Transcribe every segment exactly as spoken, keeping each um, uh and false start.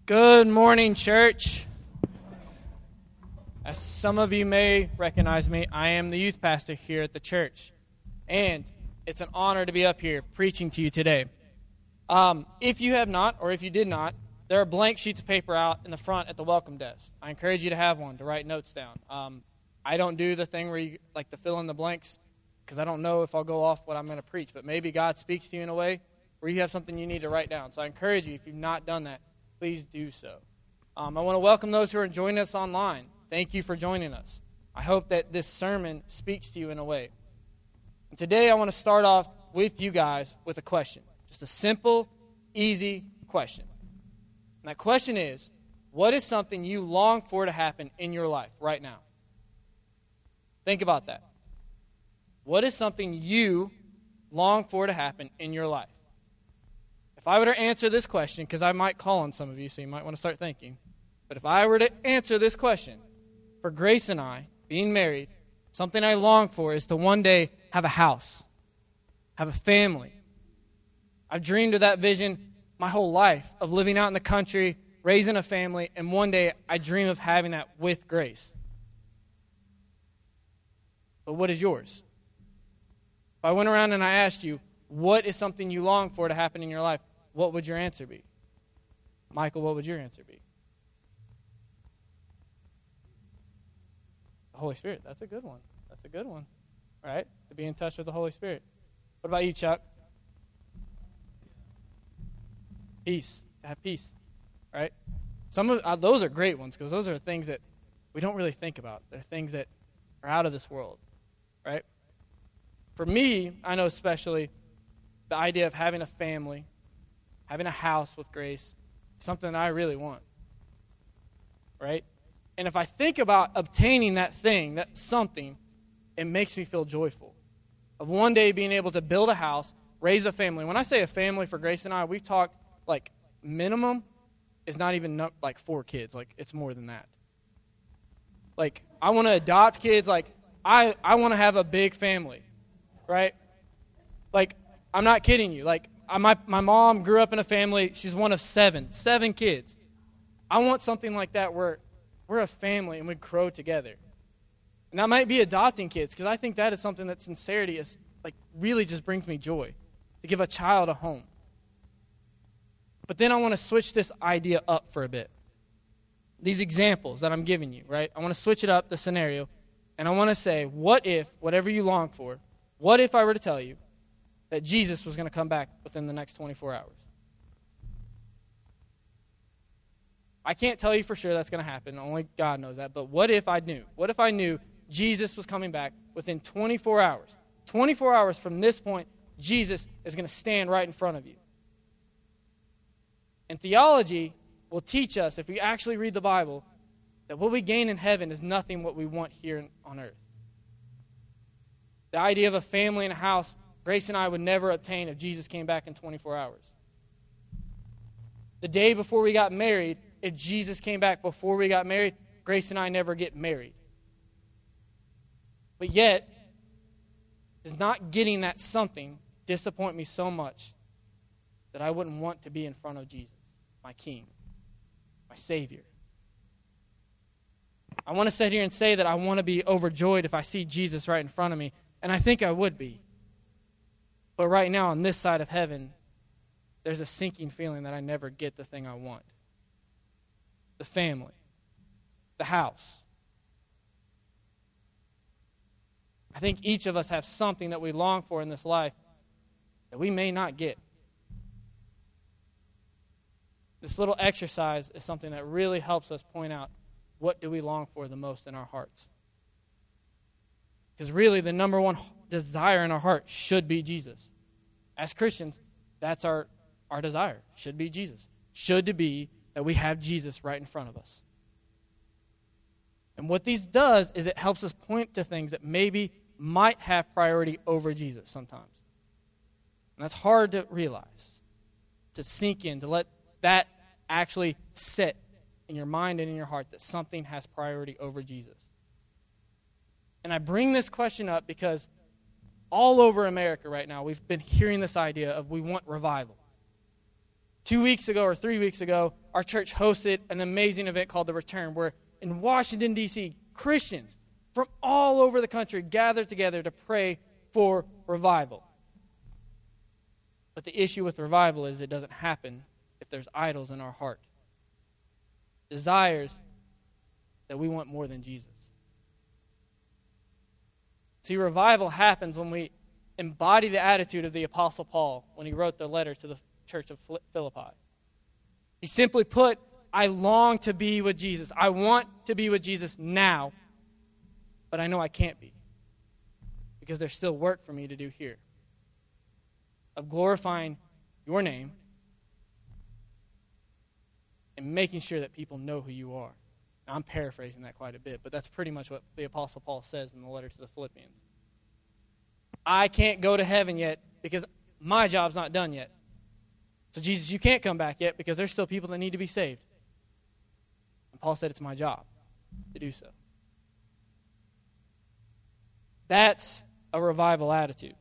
Good morning, church. As some of you may recognize me, I am the youth pastor here at the church, and it's an honor to be up here preaching to you today. Um, if you have not, or if you did not, there are blank sheets of paper out in the front at the welcome desk. I encourage you to have one to write notes down. Um, I don't do the thing where you like to fill in the blanks because I don't know if I'll go off what I'm going to preach, but maybe God speaks to you in a way where you have something you need to write down. So I encourage you, if you've not done that, please do so. Um, I want to welcome those who are joining us online. Thank you for joining us. I hope that this sermon speaks to you in a way. And today I want to start off with you guys with a question. Just a simple, easy question. And that question is, what is something you long for to happen in your life right now? Think about that. What is something you long for to happen in your life? If I were to answer this question, because I might call on some of you, so you might want to start thinking, but if I were to answer this question, for Grace and I, being married, something I long for is to one day have a house, have a family. I've dreamed of that vision my whole life, of living out in the country, raising a family, and one day I dream of having that with Grace. But what is yours? If I went around and I asked you, what is something you long for to happen in your life, what would your answer be? Michael, what would your answer be? The Holy Spirit. That's a good one. That's a good one. Right? To be in touch with the Holy Spirit. What about you, Chuck? Peace. To have peace. Right? Some of uh, those are great ones because those are things that we don't really think about. They're things that are out of this world. Right? For me, I know especially the idea of having a family, having a house with Grace, something that I really want. Right? And if I think about obtaining that thing, that something, it makes me feel joyful. Of one day being able to build a house, raise a family. When I say a family for Grace and I, we've talked like minimum is not even no, like four kids. Like it's more than that. Like I want to adopt kids. Like I, I want to have a big family. Right? Like I'm not kidding you. Like I, my, my mom grew up in a family. She's one of seven. Seven kids. I want something like that where we're a family and we grow together. And that might be adopting kids because I think that is something that sincerity is like really just brings me joy. To give a child a home. But then I want to switch this idea up for a bit. These examples that I'm giving you, right? I want to switch it up, the scenario. And I want to say, what if, whatever you long for, what if I were to tell you that Jesus was going to come back within the next twenty-four hours? I can't tell you for sure that's going to happen. Only God knows that. But what if I knew? What if I knew Jesus was coming back within twenty-four hours? twenty-four hours from this point, Jesus is going to stand right in front of you. And theology will teach us, if we actually read the Bible, that what we gain in heaven is nothing what we want here on earth. The idea of a family and a house, Grace and I would never obtain if Jesus came back in twenty-four hours. The day before we got married, if Jesus came back before we got married, Grace and I never get married. But yet, does not getting that something disappoint me so much that I wouldn't want to be in front of Jesus, my King, my Savior. I want to sit here and say that I want to be overjoyed if I see Jesus right in front of me, and I think I would be. But right now, on this side of heaven, there's a sinking feeling that I never get the thing I want. The family. The house. I think each of us have something that we long for in this life that we may not get. This little exercise is something that really helps us point out what do we long for the most in our hearts. Because really the number one desire in our heart should be Jesus. As Christians, that's our, our desire. Should be Jesus. Should to be that we have Jesus right in front of us. And what these does is it helps us point to things that maybe might have priority over Jesus sometimes. And that's hard to realize, to sink in, to let that actually sit in your mind and in your heart that something has priority over Jesus. And I bring this question up because all over America right now, we've been hearing this idea of we want revival. Two weeks ago or three weeks ago, our church hosted an amazing event called The Return, where in Washington, D C, Christians from all over the country gathered together to pray for revival. But the issue with revival is it doesn't happen if there's idols in our heart. Desires that we want more than Jesus. See, revival happens when we embody the attitude of the Apostle Paul when he wrote the letter to the church of Philippi. He simply put, I long to be with Jesus. I want to be with Jesus now, but I know I can't be because there's still work for me to do here of glorifying your name and making sure that people know who you are. Now, I'm paraphrasing that quite a bit, but that's pretty much what the Apostle Paul says in the letter to the Philippians. I can't go to heaven yet because my job's not done yet. So, Jesus, you can't come back yet because there's still people that need to be saved. And Paul said it's my job to do so. That's a revival attitude.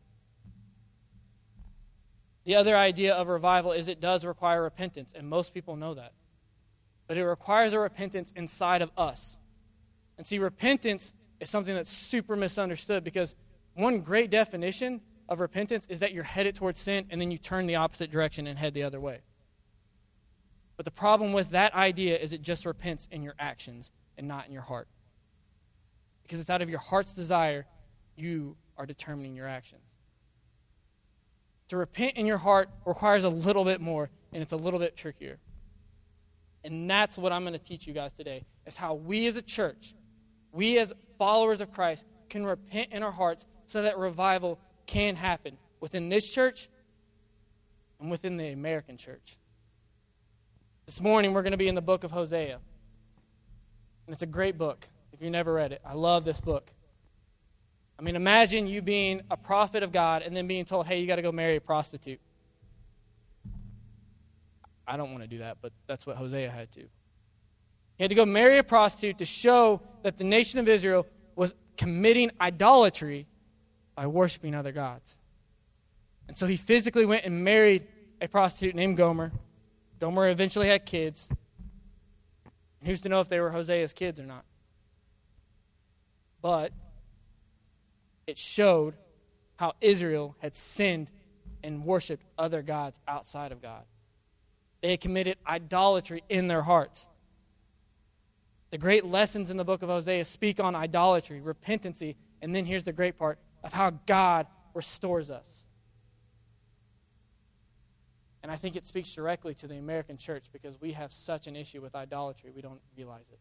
The other idea of revival is it does require repentance, and most people know that. But it requires a repentance inside of us. And see, repentance is something that's super misunderstood because one great definition of repentance is that you're headed towards sin and then you turn the opposite direction and head the other way. But the problem with that idea is it just repents in your actions and not in your heart. Because it's out of your heart's desire you are determining your actions. To repent in your heart requires a little bit more, and it's a little bit trickier. And that's what I'm going to teach you guys today, is how we as a church, we as followers of Christ, can repent in our hearts so that revival can happen within this church and within the American church. This morning, we're going to be in the book of Hosea. And it's a great book, if you've never read it. I love this book. I mean, imagine you being a prophet of God and then being told, hey, you got to go marry a prostitute. I don't want to do that, but that's what Hosea had to. He had to go marry a prostitute to show that the nation of Israel was committing idolatry by worshiping other gods. And so he physically went and married a prostitute named Gomer. Gomer eventually had kids. And who's to know if they were Hosea's kids or not? But it showed how Israel had sinned and worshiped other gods outside of God. They had committed idolatry in their hearts. The great lessons in the book of Hosea speak on idolatry, repentancy, and then here's the great part of how God restores us. And I think it speaks directly to the American church because we have such an issue with idolatry, we don't realize it.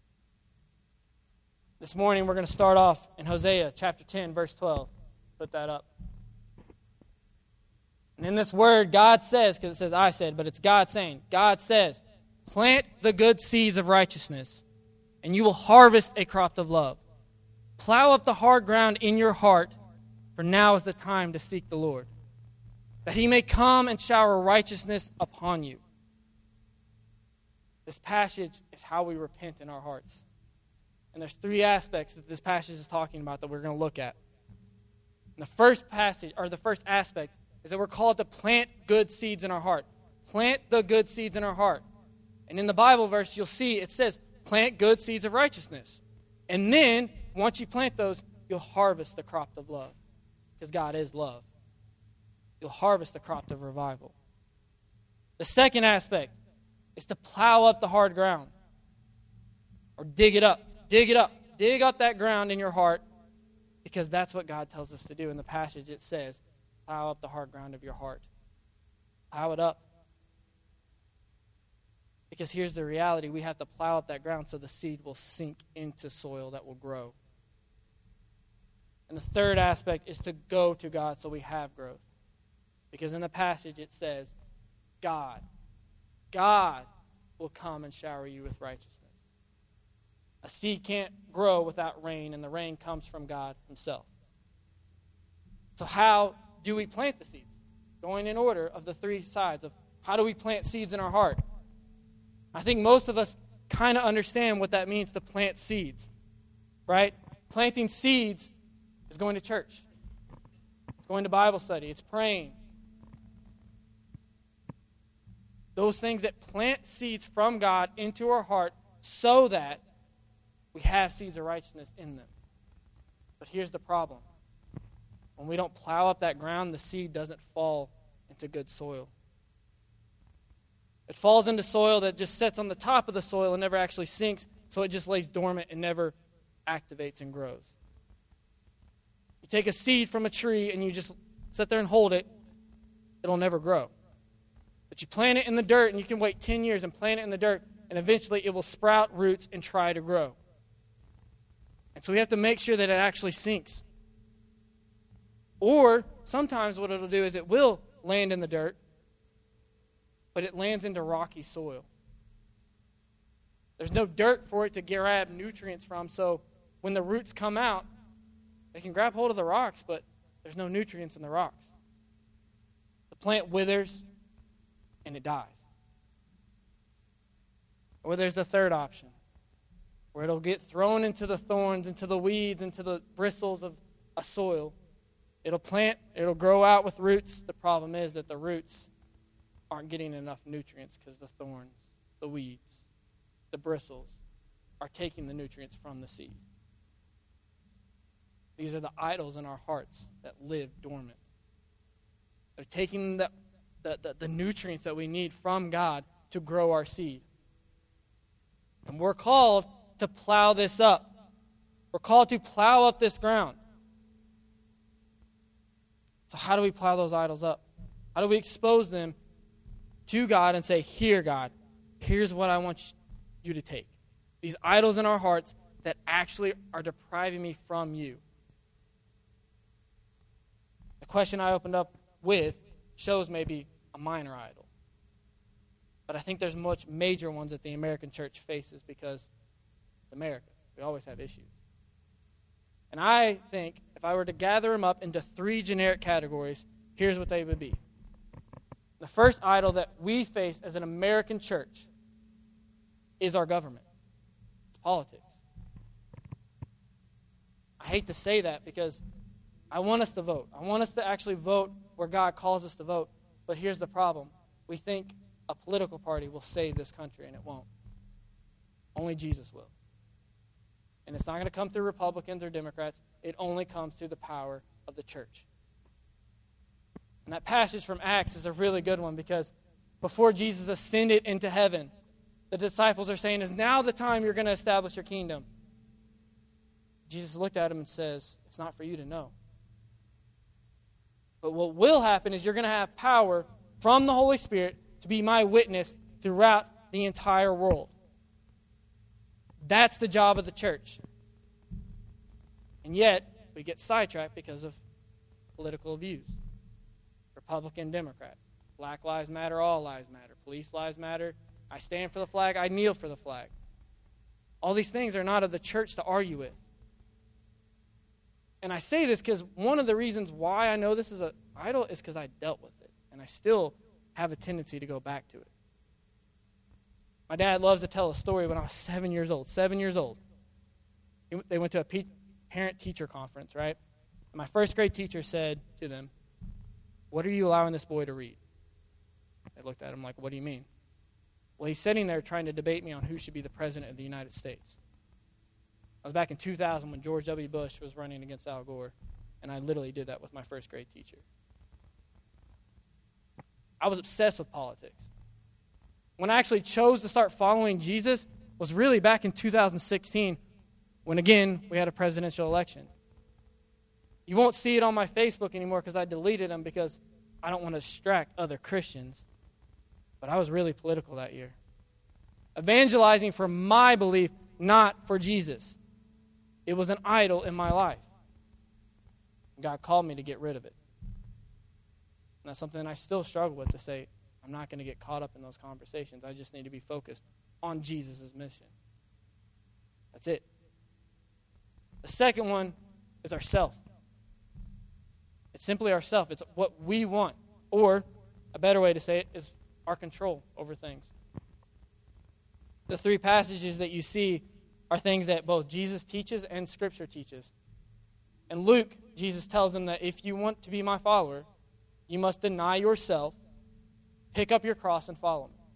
This morning we're going to start off in Hosea chapter ten, verse twelve. Put that up. And in this word, God says, because it says I said, but it's God saying, God says, plant the good seeds of righteousness, and you will harvest a crop of love. Plow up the hard ground in your heart, for now is the time to seek the Lord, that he may come and shower righteousness upon you. This passage is how we repent in our hearts. And there's three aspects that this passage is talking about that we're going to look at. And the first passage, or the first aspect, is that we're called to plant good seeds in our heart. Plant the good seeds in our heart. And in the Bible verse, you'll see it says, plant good seeds of righteousness. And then, once you plant those, you'll harvest the crop of love. Because God is love. You'll harvest the crop of revival. The second aspect is to plow up the hard ground. Or dig it up. Dig it up. Dig up that ground in your heart. Because that's what God tells us to do. In the passage it says, plow up the hard ground of your heart. Plow it up. Because here's the reality. We have to plow up that ground so the seed will sink into soil that will grow. And the third aspect is to go to God so we have growth. Because in the passage it says, God, God will come and shower you with righteousness. A seed can't grow without rain, and the rain comes from God himself. So how do we plant the seeds? Going in order of the three sides of how do we plant seeds in our heart? I think most of us kind of understand what that means to plant seeds, right? Planting seeds is going to church. It's going to Bible study. It's praying. Those things that plant seeds from God into our heart so that we have seeds of righteousness in them. But here's the problem. When we don't plow up that ground, the seed doesn't fall into good soil. It falls into soil that just sits on the top of the soil and never actually sinks, so it just lays dormant and never activates and grows. You take a seed from a tree and you just sit there and hold it, it'll never grow. But you plant it in the dirt, and you can wait ten years and plant it in the dirt, and eventually it will sprout roots and try to grow. And so we have to make sure that it actually sinks. Or sometimes what it'll do is it will land in the dirt, but it lands into rocky soil. There's no dirt for it to grab nutrients from, so when the roots come out, they can grab hold of the rocks, but there's no nutrients in the rocks. The plant withers, and it dies. Or there's the third option, where it'll get thrown into the thorns, into the weeds, into the bristles of a soil. It'll plant, it'll grow out with roots. The problem is that the roots aren't getting enough nutrients because the thorns, the weeds, the bristles are taking the nutrients from the seed. These are the idols in our hearts that live dormant. They're taking the, the, the, the nutrients that we need from God to grow our seed. And we're called to plow this up. We're called to plow up this ground. So how do we plow those idols up? How do we expose them to God and say, here, God, here's what I want you to take. These idols in our hearts that actually are depriving me from you. The question I opened up with shows maybe a minor idol. But I think there's much major ones that the American church faces because it's America. We always have issues. And I think if I were to gather them up into three generic categories, here's what they would be. The first idol that we face as an American church is our government. It's politics. I hate to say that because I want us to vote. I want us to actually vote where God calls us to vote. But here's the problem. We think a political party will save this country, and it won't. Only Jesus will. And it's not going to come through Republicans or Democrats. It only comes through the power of the church. And that passage from Acts is a really good one because before Jesus ascended into heaven, the disciples are saying, is now the time you're going to establish your kingdom? Jesus looked at him and says, it's not for you to know. But what will happen is you're going to have power from the Holy Spirit to be my witness throughout the entire world. That's the job of the church. And yet, we get sidetracked because of political views. Republican, Democrat. Black lives matter, all lives matter. Police lives matter. I stand for the flag, I kneel for the flag. All these things are not of the church to argue with. And I say this because one of the reasons why I know this is an idol is because I dealt with it. And I still have a tendency to go back to it. My dad loves to tell a story when I was seven years old. Seven years old. They went to a parent-teacher conference, right? And my first grade teacher said to them, what are you allowing this boy to read? They looked at him like, what do you mean? Well, he's sitting there trying to debate me on who should be the president of the United States. I was back in two thousand when George W. Bush was running against Al Gore, and I literally did that with my first grade teacher. I was obsessed with politics. When I actually chose to start following Jesus was really back in two thousand sixteen when, again, we had a presidential election. You won't see it on my Facebook anymore because I deleted them because I don't want to distract other Christians. But I was really political that year. Evangelizing for my belief, not for Jesus. It was an idol in my life. God called me to get rid of it. And that's something I still struggle with to say, I'm not going to get caught up in those conversations. I just need to be focused on Jesus' mission. That's it. The second one is ourself. It's simply ourself. It's what we want. Or, a better way to say it is our control over things. The three passages that you see are things that both Jesus teaches and Scripture teaches. In Luke, Jesus tells them that if you want to be my follower, you must deny yourself, pick up your cross, and follow me.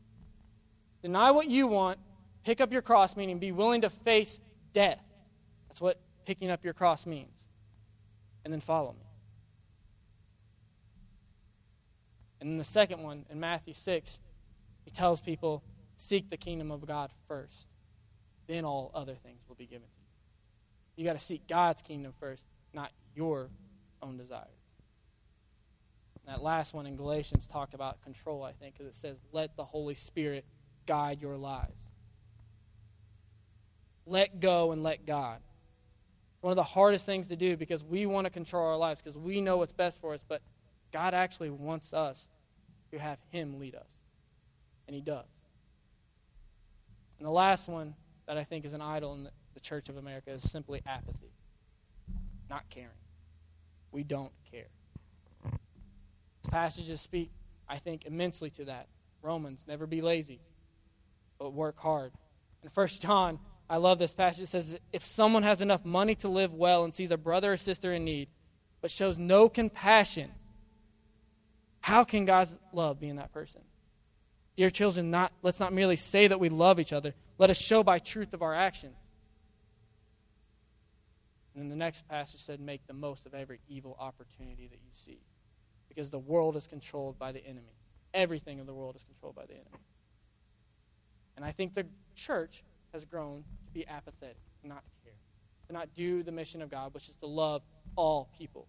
Deny what you want, pick up your cross, meaning be willing to face death. That's what picking up your cross means. And then follow me. And then the second one, in Matthew six, he tells people, seek the kingdom of God first. Then all other things will be given to you. You got to seek God's kingdom first, not your own desires. And that last one in Galatians talked about control, I think, because it says, let the Holy Spirit guide your lives. Let go and let God. One of the hardest things to do because we want to control our lives because we know what's best for us, but God actually wants us to have Him lead us. And He does. And the last one that I think is an idol in the Church of America is simply apathy. Not caring. We don't care. Passages speak, I think, immensely to that. Romans, never be lazy, but work hard. In First John, I love this passage. It says, if someone has enough money to live well and sees a brother or sister in need, but shows no compassion, how can God's love be in that person? Dear children, not, let's not merely say that we love each other. Let us show by truth of our actions. And then the next passage said, make the most of every evil opportunity that you see. Because the world is controlled by the enemy. Everything in the world is controlled by the enemy. And I think the church has grown to be apathetic, to not care, to not do the mission of God, which is to love all people.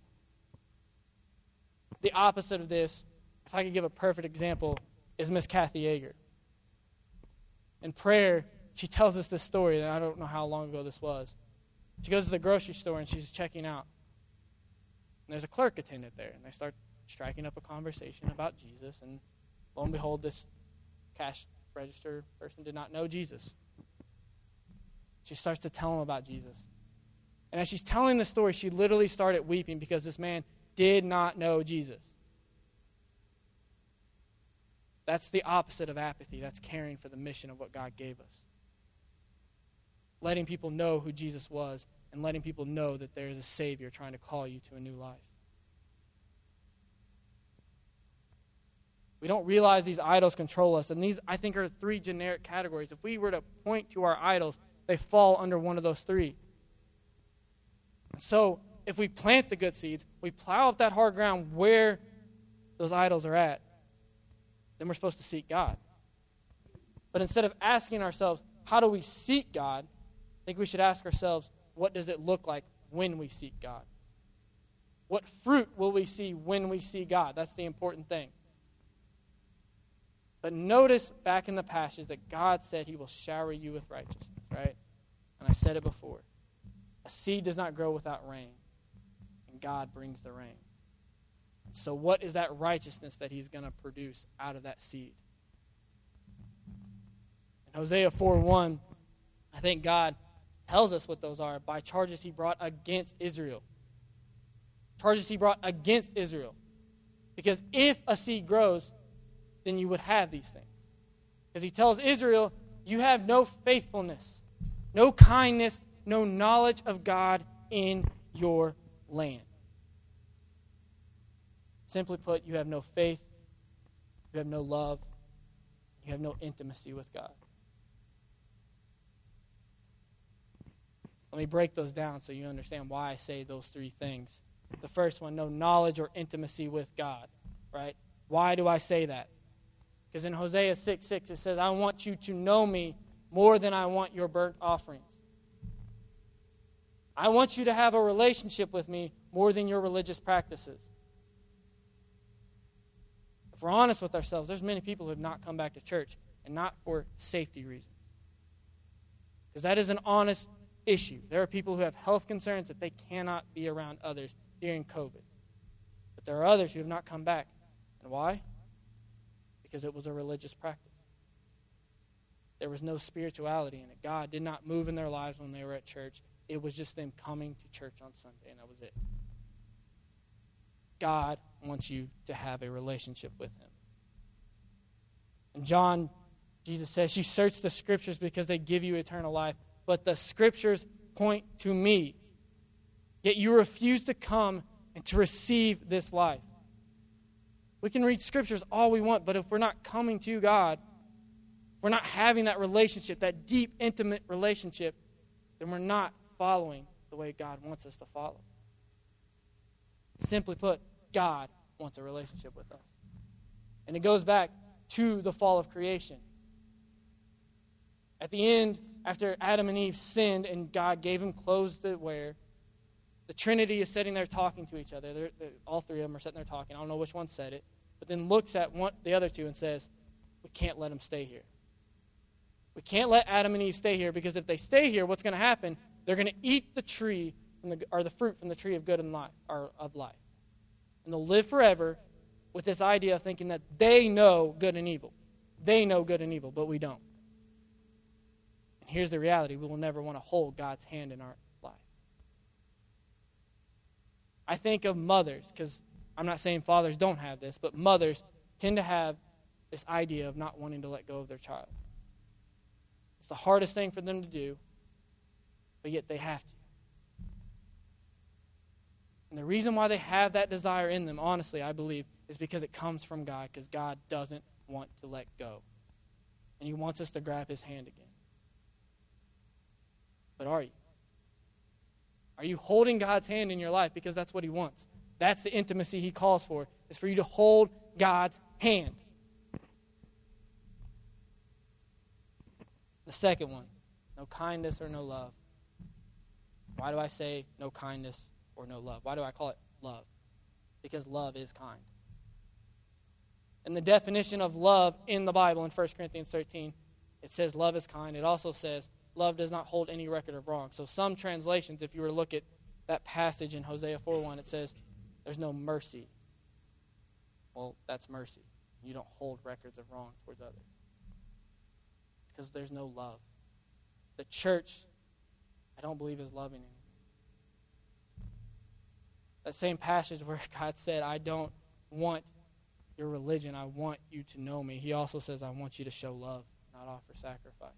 The opposite of this, if I could give a perfect example, is Miss Kathy Yeager. In prayer, she tells us this story, and I don't know how long ago this was. She goes to the grocery store, and she's checking out. And there's a clerk attendant there, and they start striking up a conversation about Jesus, and lo and behold, this cash register person did not know Jesus. She starts to tell him about Jesus. And as she's telling the story, she literally started weeping because this man did not know Jesus. That's the opposite of apathy. That's caring for the mission of what God gave us. Letting people know who Jesus was and letting people know that there is a Savior trying to call you to a new life. We don't realize these idols control us. And these, I think, are three generic categories. If we were to point to our idols, they fall under one of those three. And so, if we plant the good seeds, we plow up that hard ground where those idols are at, then we're supposed to seek God. But instead of asking ourselves, how do we seek God, I think we should ask ourselves, what does it look like when we seek God? What fruit will we see when we see God? That's the important thing. But notice back in the passage that God said He will shower you with righteousness, right? And I said it before. A seed does not grow without rain, and God brings the rain. So what is that righteousness that He's going to produce out of that seed? In Hosea four one, I think God tells us what those are by charges He brought against Israel. Charges He brought against Israel. Because if a seed grows, then you would have these things. Because He tells Israel, you have no faithfulness, no kindness, no knowledge of God in your land. Simply put, you have no faith, you have no love, you have no intimacy with God. Let me break those down so you understand why I say those three things. The first one, no knowledge or intimacy with God, right? Why do I say that? Because in Hosea six six it says, I want you to know me more than I want your burnt offerings. I want you to have a relationship with me more than your religious practices. If we're honest with ourselves, there's many people who have not come back to church, and not for safety reasons. Because that is an honest issue. There are people who have health concerns that they cannot be around others during COVID. But there are others who have not come back. And why? Because it was a religious practice. There was no spirituality in it. God did not move in their lives when they were at church. It was just them coming to church on Sunday, and that was it. God wants you to have a relationship with Him. In John, Jesus says, you search the Scriptures because they give you eternal life, but the Scriptures point to me. Yet you refuse to come and to receive this life. We can read Scriptures all we want, but if we're not coming to God, if we're not having that relationship, that deep, intimate relationship, then we're not following the way God wants us to follow. Simply put, God wants a relationship with us. And it goes back to the fall of creation. At the end, after Adam and Eve sinned and God gave them clothes to wear, the Trinity is sitting there talking to each other. They're, they're, all three of them are sitting there talking. I don't know which one said it, but then looks at one, the other two and says, we can't let them stay here. We can't let Adam and Eve stay here, because if they stay here, what's going to happen? They're going to eat the tree from the, or the fruit from the tree of good and life, or of life, and they'll live forever with this idea of thinking that they know good and evil. They know good and evil, but we don't. And here's the reality: we will never want to hold God's hand in our life. I think of mothers, because I'm not saying fathers don't have this, but mothers tend to have this idea of not wanting to let go of their child. It's the hardest thing for them to do, but yet they have to. And the reason why they have that desire in them, honestly, I believe, is because it comes from God, because God doesn't want to let go. And he wants us to grab his hand again. But are you? Are you holding God's hand in your life? Because that's what he wants. That's the intimacy he calls for, is for you to hold God's hand. The second one, no kindness or no love. Why do I say no kindness or no love? Why do I call it love? Because love is kind. And the definition of love in the Bible in First Corinthians thirteen, it says love is kind. It also says love does not hold any record of wrong. So some translations, if you were to look at that passage in Hosea four one, it says there's no mercy. Well, that's mercy. You don't hold records of wrong towards others. Because there's no love. The church, I don't believe, is loving anymore. That same passage where God said, I don't want your religion, I want you to know me. He also says, I want you to show love, not offer sacrifice.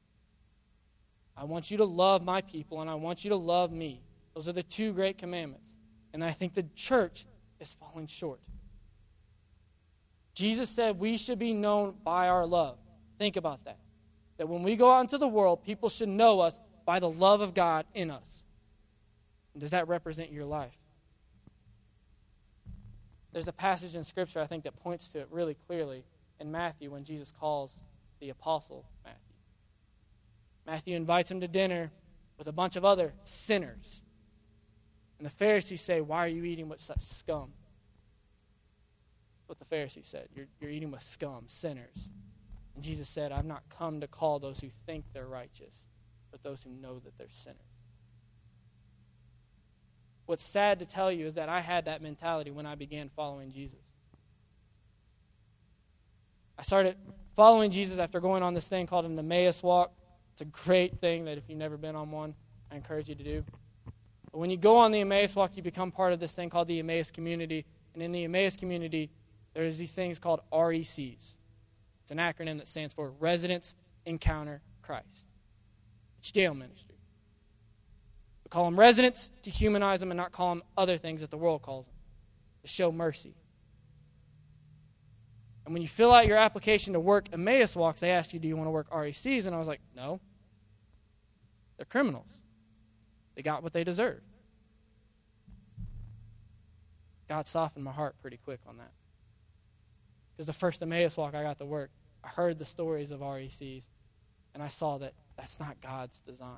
I want you to love my people, and I want you to love me. Those are the two great commandments. And I think the church is falling short. Jesus said we should be known by our love. Think about that. That when we go out into the world, people should know us by the love of God in us. And does that represent your life? There's a passage in Scripture, I think, that points to it really clearly in Matthew when Jesus calls the apostle Matthew. Matthew invites him to dinner with a bunch of other sinners. And the Pharisees say, why are you eating with such scum? That's what the Pharisees said. You're, you're eating with scum, sinners. And Jesus said, I've not come to call those who think they're righteous, but those who know that they're sinners. What's sad to tell you is that I had that mentality when I began following Jesus. I started following Jesus after going on this thing called an Emmaus Walk. It's a great thing that if you've never been on one, I encourage you to do. But when you go on the Emmaus Walk, you become part of this thing called the Emmaus community. And in the Emmaus community, there's these things called R E Cs. It's an acronym that stands for Residents Encounter Christ. It's jail ministry. We call them residents to humanize them and not call them other things that the world calls them, to show mercy. And when you fill out your application to work Emmaus Walks, they ask you, do you want to work R E Cs? And I was like, no. They're criminals. They got what they deserve. God softened my heart pretty quick on that. Because the first Emmaus Walk I got to work, I heard the stories of R E Cs, and I saw that that's not God's design.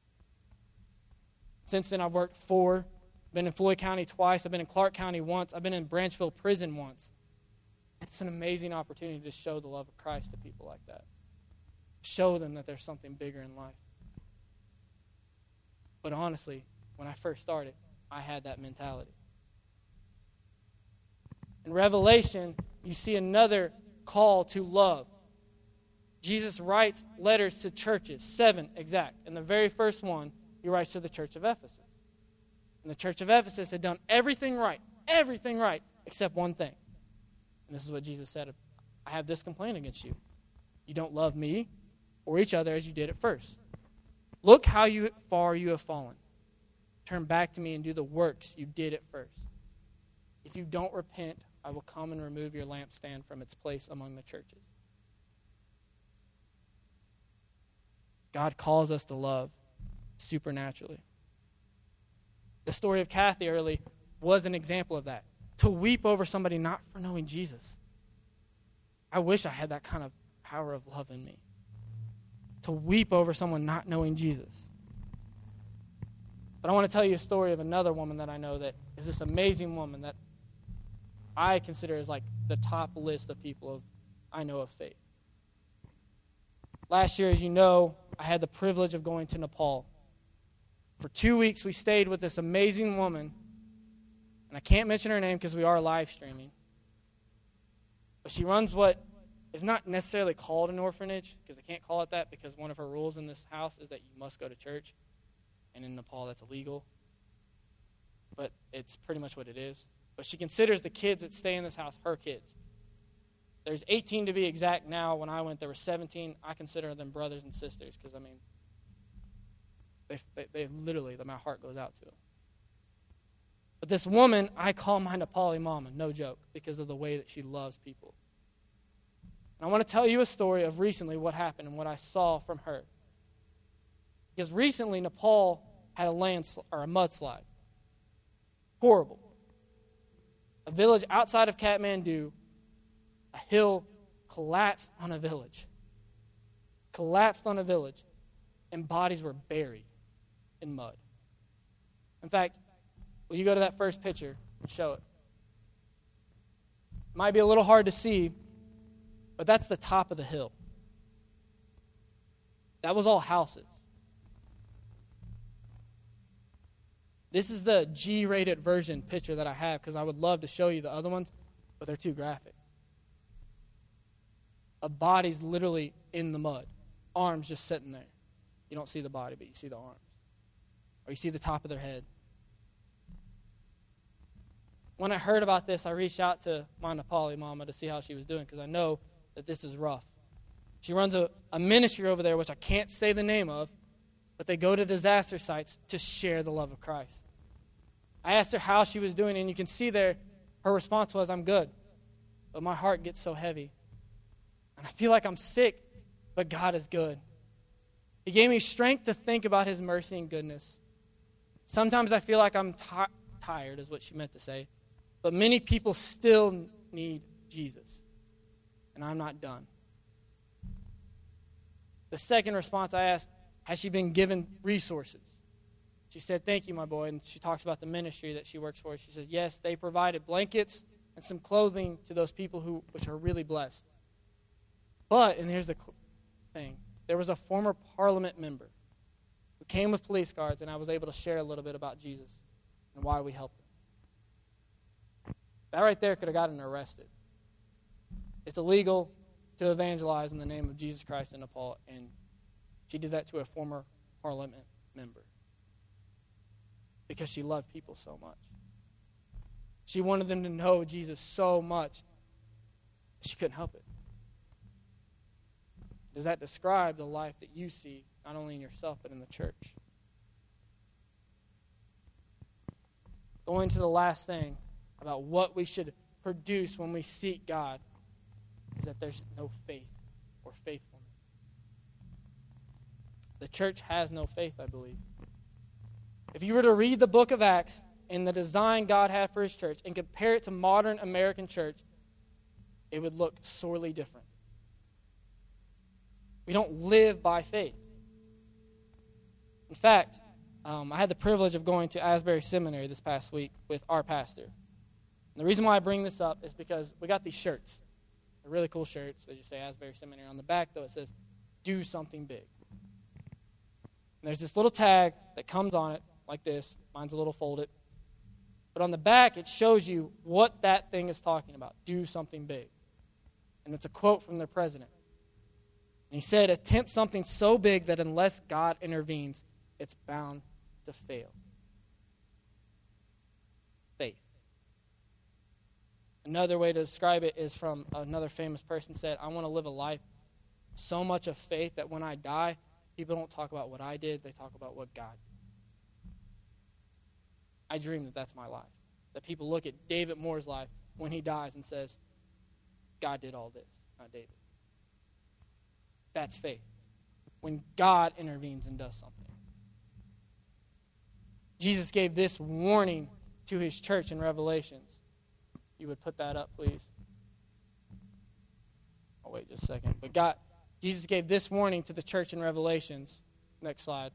Since then, I've worked four. I've been in Floyd County twice. I've been in Clark County once. I've been in Branchville Prison once. It's an amazing opportunity to show the love of Christ to people like that. Show them that there's something bigger in life. But honestly, when I first started, I had that mentality. In Revelation, you see another call to love. Jesus writes letters to churches, seven exact. And the very first one, he writes to the church of Ephesus. And the church of Ephesus had done everything right, everything right, except one thing. And this is what Jesus said, I have this complaint against you. You don't love me or each other as you did at first. Look how you, far you have fallen. Turn back to me and do the works you did at first. If you don't repent, I will come and remove your lampstand from its place among the churches. God calls us to love supernaturally. The story of Kathy early was an example of that. To weep over somebody not for knowing Jesus. I wish I had that kind of power of love in me. To weep over someone not knowing Jesus. But I want to tell you a story of another woman that I know that is this amazing woman that I consider as like the top list of people of I know of faith. Last year, as you know, I had the privilege of going to Nepal. For two weeks, we stayed with this amazing woman, and I can't mention her name because we are live streaming. But she runs what is not necessarily called an orphanage, because they can't call it that because one of her rules in this house is that you must go to church, and in Nepal that's illegal. But it's pretty much what it is. But she considers the kids that stay in this house her kids. There's eighteen to be exact now. When I went, there were seventeen. I consider them brothers and sisters because, I mean, they, they, they literally, my heart goes out to them. But this woman, I call my Nepali mama, no joke, because of the way that she loves people. And I want to tell you a story of recently what happened and what I saw from her. Because recently, Nepal had a landslide, or a mudslide. Horrible. A village outside of Kathmandu, a hill collapsed on a village. Collapsed on a village. And bodies were buried in mud. In fact, will you go to that first picture and show it? Might be a little hard to see, but that's the top of the hill. That was all houses. This is the G-rated version picture that I have because I would love to show you the other ones, but they're too graphic. A body's literally in the mud. Arms just sitting there. You don't see the body, but you see the arms. Or you see the top of their head. When I heard about this, I reached out to my Nepali mama to see how she was doing because I know that this is rough. She runs a, a ministry over there, which I can't say the name of, but they go to disaster sites to share the love of Christ. I asked her how she was doing, and you can see there, her response was, I'm good, but my heart gets so heavy. And I feel like I'm sick, but God is good. He gave me strength to think about his mercy and goodness. Sometimes I feel like I'm t- tired, is what she meant to say, but many people still need Jesus, and I'm not done. The second response I asked, has she been given resources? She said, thank you, my boy. And she talks about the ministry that she works for. She says, yes, they provided blankets and some clothing to those people who, which are really blessed. But, and here's the thing, there was a former parliament member who came with police guards, and I was able to share a little bit about Jesus and why we helped him. That right there could have gotten her arrested. It's illegal to evangelize in the name of Jesus Christ in Nepal, and she did that to a former parliament member because she loved people so much. She wanted them to know Jesus so much, she couldn't help it. Does that describe the life that you see, not only in yourself, but in the church? Going to the last thing about what we should produce when we seek God is that there's no faith or faithfulness. The church has no faith, I believe. If you were to read the book of Acts and the design God had for his church and compare it to modern American church, it would look sorely different. We don't live by faith. In fact, um, I had the privilege of going to Asbury Seminary this past week with our pastor. And the reason why I bring this up is because we got these shirts. They're really cool shirts. They just say Asbury Seminary. On the back, though, it says, do something big. And there's this little tag that comes on it like this. Mine's a little folded. But on the back, it shows you what that thing is talking about. Do something big. And it's a quote from their president. And he said, attempt something so big that unless God intervenes, it's bound to fail. Faith. Another way to describe it is from another famous person said, I want to live a life so much of faith that when I die, people don't talk about what I did, they talk about what God did. I dream that that's my life. That people look at David Moore's life when he dies and says, God did all this, not David. That's faith. when God intervenes and does something. Jesus gave this warning to his church in Revelations. You would put that up, please. Oh, wait just a second. But God, Jesus gave this warning to the church in Revelations. Next slide.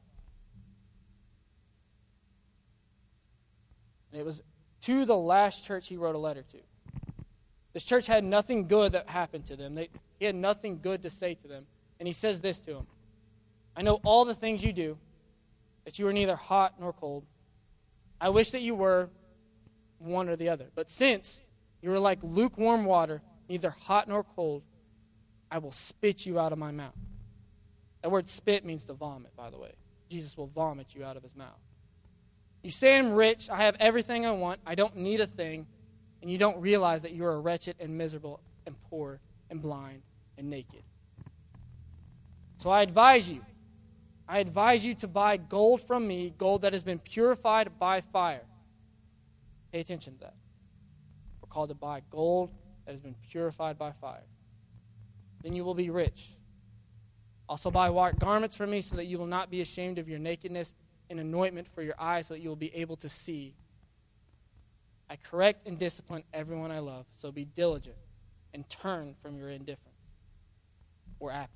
And it was to the last church he wrote a letter to. This church had nothing good that happened to them. They, he had nothing good to say to them. And he says this to them. I know all the things you do, that you are neither hot nor cold. I wish that you were one or the other. But since you are like lukewarm water, neither hot nor cold, I will spit you out of my mouth. That word spit means to vomit, by the way. Jesus will vomit you out of his mouth. You say I'm rich, I have everything I want, I don't need a thing, and you don't realize that you are wretched and miserable and poor and blind and naked. So I advise you, I advise you to buy gold from me, gold that has been purified by fire. Pay attention to that. We're called to buy gold that has been purified by fire. Then you will be rich. Also buy white garments from me so that you will not be ashamed of your nakedness, and anointment for your eyes so that you will be able to see. I correct and discipline everyone I love, so be diligent and turn from your indifference or apathy.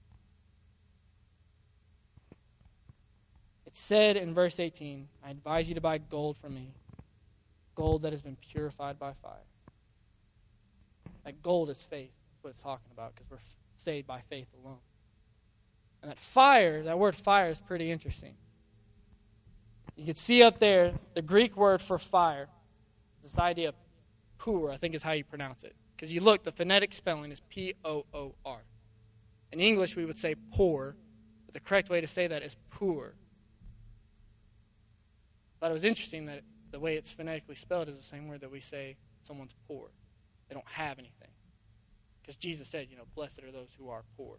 It said in verse eighteen, I advise you to buy gold from me, gold that has been purified by fire. That gold is faith. That's what it's talking about, because we're saved by faith alone. And that fire, that word fire is pretty interesting. You can see up there the Greek word for fire. This idea of pour, I think is how you pronounce it. Because you look, the phonetic spelling is P O O R. In English, we would say pour, but the correct way to say that is pour. I thought it was interesting that the way it's phonetically spelled is the same word that we say someone's poor. They don't have anything. Because Jesus said, you know, blessed are those who are poor.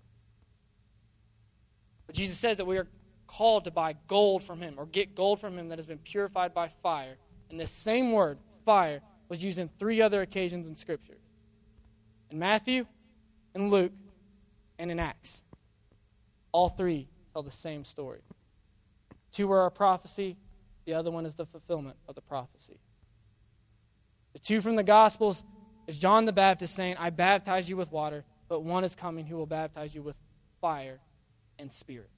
But Jesus says that we are called to buy gold from him, or get gold from him that has been purified by fire. And this same word, fire, was used in three other occasions in Scripture. In Matthew, in Luke, and in Acts. All three tell the same story. Two are a prophecy, the other one is the fulfillment of the prophecy. The two from the Gospels is John the Baptist saying, I baptize you with water, but one is coming who will baptize you with fire and spirit.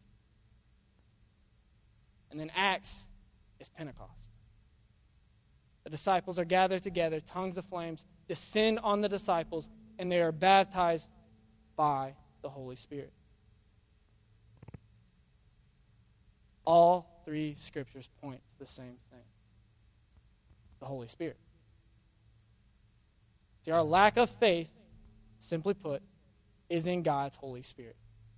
And then Acts is Pentecost. The disciples are gathered together, tongues of flames descend on the disciples, and they are baptized by the Holy Spirit. All three scriptures point to the same thing. The Holy Spirit. See, our lack of faith, simply put, is in God's Holy Spirit.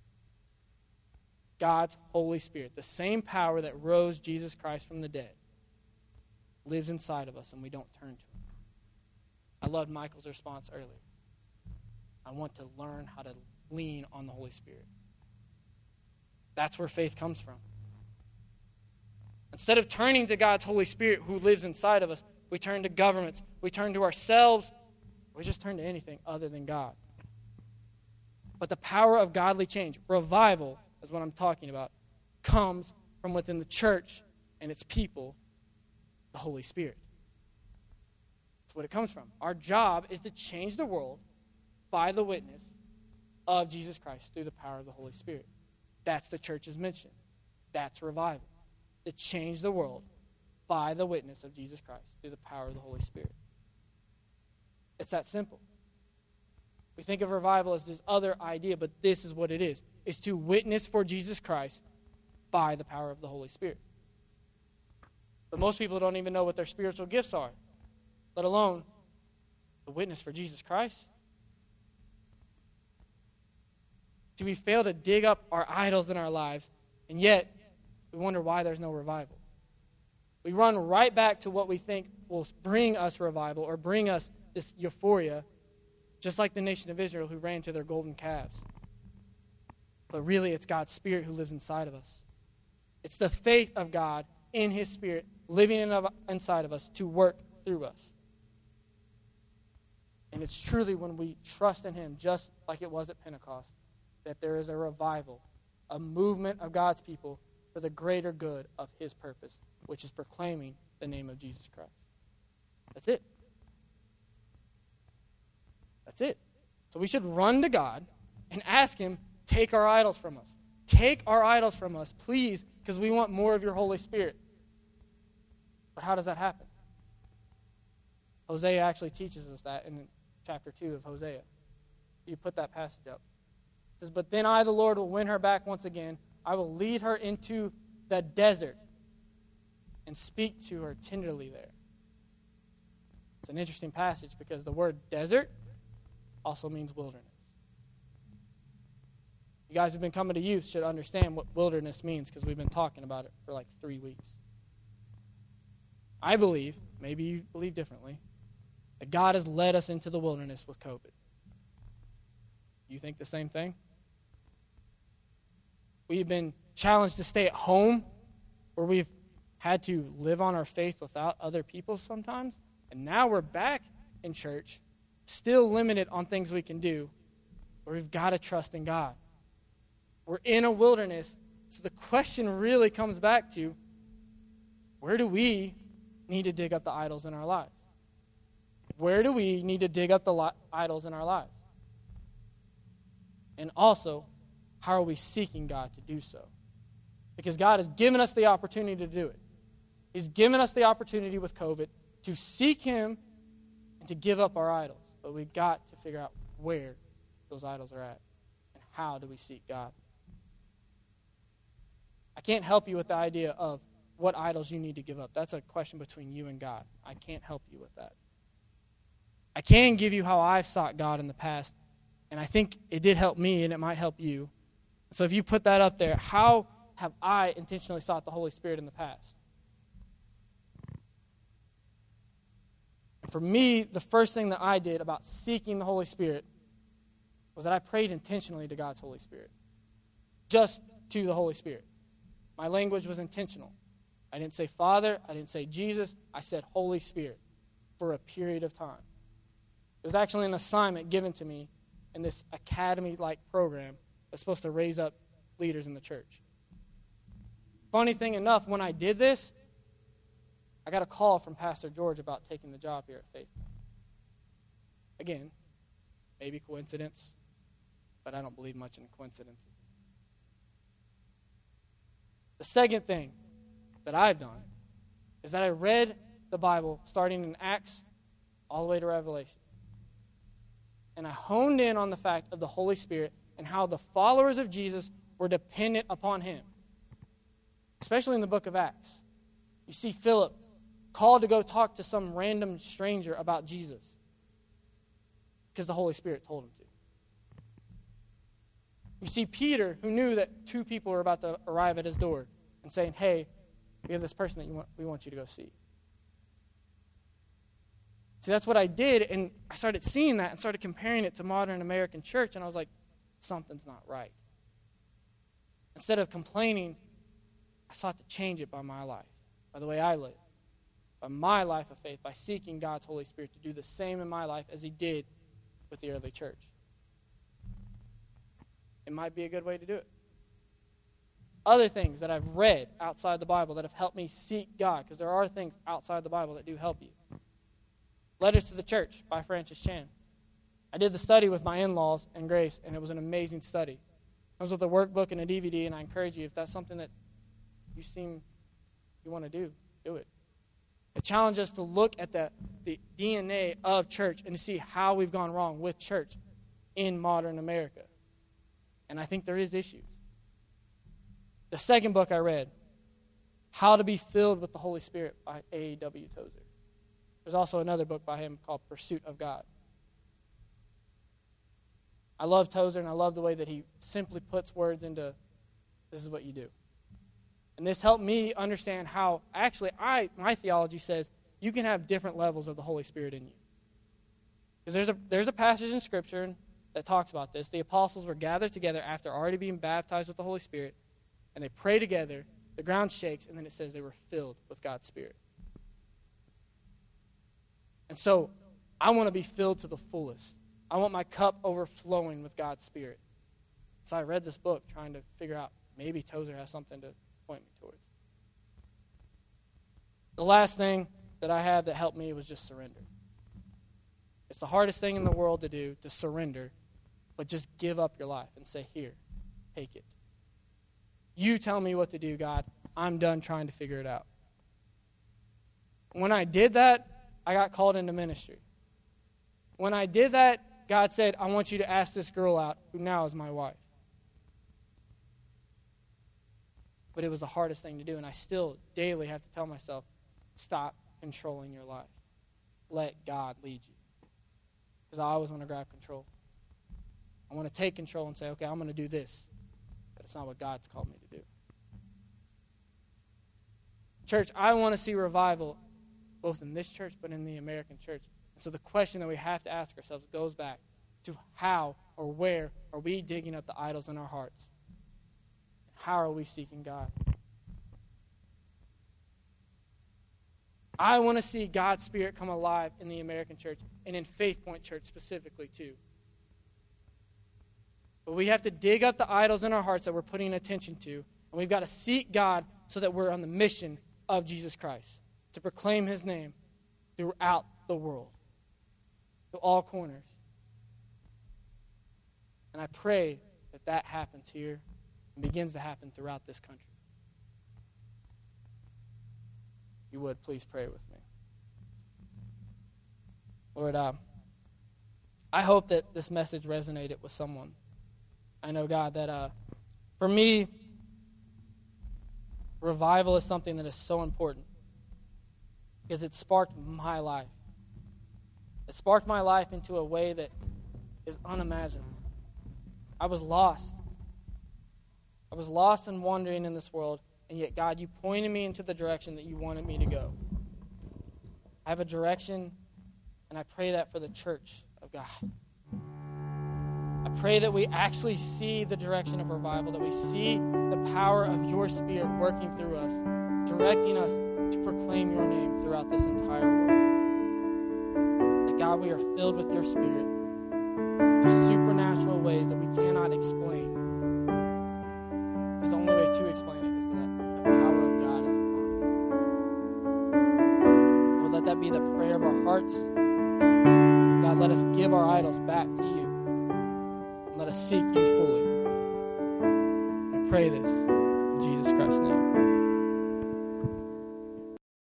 God's Holy Spirit, the same power that rose Jesus Christ from the dead, lives inside of us and we don't turn to him. I loved Michael's response earlier. I want to learn how to lean on the Holy Spirit. That's where faith comes from. Instead of turning to God's Holy Spirit who lives inside of us, we turn to governments, we turn to ourselves, we just turn to anything other than God. But the power of godly change, revival, is what I'm talking about, comes from within the church and its people, the Holy Spirit. That's what it comes from. Our job is to change the world by the witness of Jesus Christ through the power of the Holy Spirit. That's the church's mission. That's revival. To change the world by the witness of Jesus Christ through the power of the Holy Spirit. It's that simple. We think of revival as this other idea, but this is what it is. It's to witness for Jesus Christ by the power of the Holy Spirit. But most people don't even know what their spiritual gifts are, let alone the witness for Jesus Christ. See, we fail to dig up our idols in our lives, and yet we wonder why there's no revival. We run right back to what we think will bring us revival or bring us this euphoria, just like the nation of Israel who ran to their golden calves. But really, it's God's Spirit who lives inside of us. It's the faith of God in His Spirit living in of, inside of us to work through us. And it's truly when we trust in Him, just like it was at Pentecost, that there is a revival a movement of God's people for the greater good of his purpose, which is proclaiming the name of Jesus Christ. That's it. That's it. So we should run to God and ask him, take our idols from us. Take our idols from us, please, because we want more of your Holy Spirit. But how does that happen? Hosea actually teaches us that in chapter two of Hosea. You put that passage up. It says, but then I, the Lord, will win her back once again. I will lead her into the desert and speak to her tenderly there. It's an interesting passage because the word desert also means wilderness. You guys who've been coming to youth should understand what wilderness means because we've been talking about it for like three weeks. I believe, maybe you believe differently, that God has led us into the wilderness with COVID. You think the same thing? We've been challenged to stay at home, where we've had to live on our faith without other people sometimes, and now we're back in church, still limited on things we can do, where we've got to trust in God. We're in a wilderness, so the question really comes back to, where do we need to dig up the idols in our lives? Where do we need to dig up the li- idols in our lives? And also, how are we seeking God to do so? Because God has given us the opportunity to do it. He's given us the opportunity with COVID to seek him and to give up our idols. But we've got to figure out where those idols are at and how do we seek God. I can't help you with the idea of what idols you need to give up. That's a question between you and God. I can't help you with that. I can give you how I've sought God in the past, and I think it did help me, and it might help you. So if you put that up there, how have I intentionally sought the Holy Spirit in the past? And for me, the first thing that I did about seeking the Holy Spirit was that I prayed intentionally to God's Holy Spirit. Just to the Holy Spirit. My language was intentional. I didn't say Father, I didn't say Jesus, I said Holy Spirit for a period of time. It was actually an assignment given to me in this academy-like program that's supposed to raise up leaders in the church. Funny thing enough, when I did this, I got a call from Pastor George about taking the job here at Faith. Again, maybe coincidence, but I don't believe much in coincidences. The second thing that I've done is that I read the Bible starting in Acts all the way to Revelation. And I honed in on the fact of the Holy Spirit and how the followers of Jesus were dependent upon him. Especially in the book of Acts. You see Philip called to go talk to some random stranger about Jesus because the Holy Spirit told him to. You see Peter, who knew that two people were about to arrive at his door and saying, hey, we have this person that you want, we want you to go see. See, that's what I did, and I started seeing that and started comparing it to modern American church, and I was like, something's not right. Instead of complaining, I sought to change it by my life, by the way I live, by my life of faith, by seeking God's Holy Spirit to do the same in my life as he did with the early church. It might be a good way to do it. Other things that I've read outside the Bible that have helped me seek God, because there are things outside the Bible that do help you. Letters to the Church by Francis Chan. I did the study with my in-laws and Grace, and it was an amazing study. It comes with a workbook and a D V D, and I encourage you, if that's something that you seem you want to do, do it. It challenges us to look at the, the D N A of church and to see how we've gone wrong with church in modern America. And I think there is issues. The second book I read, How to Be Filled with the Holy Spirit by A W Tozer. There's also another book by him called Pursuit of God. I love Tozer, and I love the way that he simply puts words into, this is what you do. And this helped me understand how, actually, I my theology says you can have different levels of the Holy Spirit in you. Because there's a, there's a passage in Scripture that talks about this. The apostles were gathered together after already being baptized with the Holy Spirit, and they pray together, the ground shakes, and then it says they were filled with God's Spirit. And so, I want to be filled to the fullest. I want my cup overflowing with God's Spirit. So I read this book trying to figure out, maybe Tozer has something to point me towards. The last thing that I have that helped me was just surrender. It's the hardest thing in the world to do, to surrender, but just give up your life and say, here, take it. You tell me what to do, God. I'm done trying to figure it out. When I did that, I got called into ministry. When I did that, God said, I want you to ask this girl out, who now is my wife. But it was the hardest thing to do, and I still daily have to tell myself, stop controlling your life. Let God lead you. Because I always want to grab control. I want to take control and say, okay, I'm going to do this. But it's not what God's called me to do. Church, I want to see revival both in this church but in the American church. And so the question that we have to ask ourselves goes back to how or where are we digging up the idols in our hearts? How are we seeking God? I want to see God's Spirit come alive in the American church and in Faith Point Church specifically too. But we have to dig up the idols in our hearts that we're putting attention to, and we've got to seek God so that we're on the mission of Jesus Christ, to proclaim his name throughout the world, to all corners. And I pray that that happens here and begins to happen throughout this country. If you would, please pray with me. Lord, uh, I hope that this message resonated with someone. I know, God, that uh, for me, revival is something that is so important because it sparked my life. It sparked my life into a way that is unimaginable. I was lost. I was lost and wandering in this world, and yet, God, you pointed me into the direction that you wanted me to go. I have a direction, and I pray that for the church of God. I pray that we actually see the direction of revival, that we see the power of your Spirit working through us, directing us to proclaim your name throughout this entire world. That, God, we are filled with your Spirit to supernatural ways that we cannot explain. Because the only way to explain it is that the power of God is upon us. Lord, let that be the prayer of our hearts. God, let us give our idols back to you. Let us seek you fully. I pray this in Jesus Christ's name.